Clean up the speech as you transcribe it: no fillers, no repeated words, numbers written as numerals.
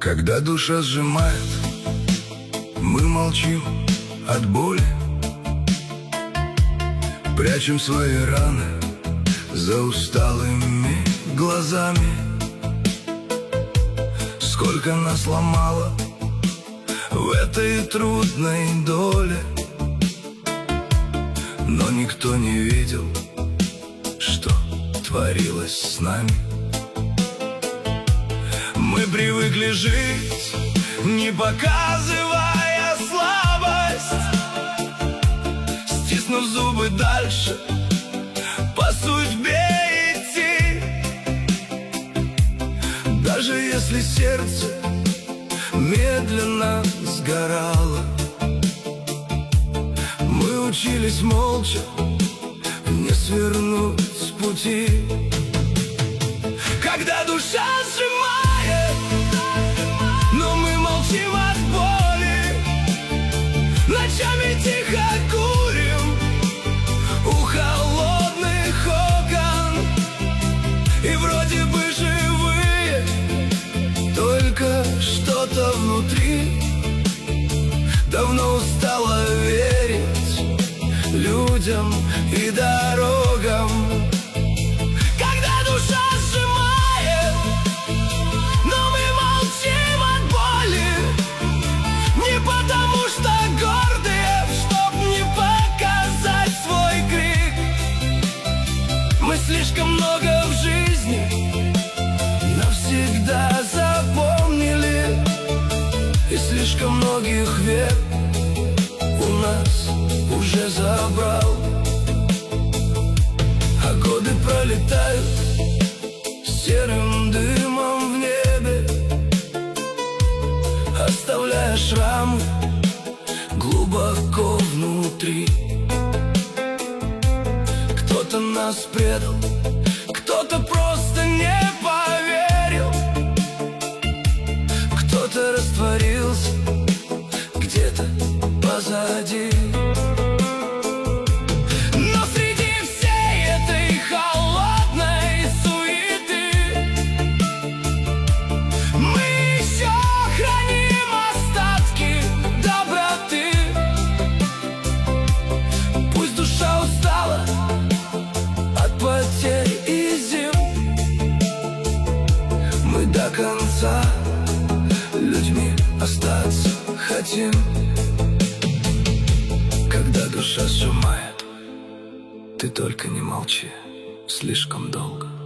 Когда душа сжимает, мы молчим от боли, прячем свои раны за усталыми глазами. Сколько нас ломало в этой трудной доле, но никто не видел, что творилось с нами. Мы привыкли жить, не показывая слабость, стиснув зубы дальше, по судьбе идти. Даже если сердце медленно сгорало, мы учились молча не свернуть с пути. Когда душа сжимает, но мы молчим от боли, ночами тихо курим у холодных окон, и вроде бы живые, только что-то внутри давно устало верить людям и дорогам. Когда душа сжимает, но мы молчим от боли, не потому что гордые, чтоб не показать свой крик. Мы слишком много в жизни навсегда запомнили, и слишком многих век у нас уже забрал. А годы пролетают серым дымом в небе, оставляя шрамы глубоко внутри. Кто-то нас предал, кто-то просто не поверил, кто-то растворился где-то позади. Но среди всей этой холодной суеты мы еще храним остатки доброты. Пусть душа устала от потерь и зим, мы до конца людьми остаться хотим. Когда душа сжимает, ты только не молчи слишком долго.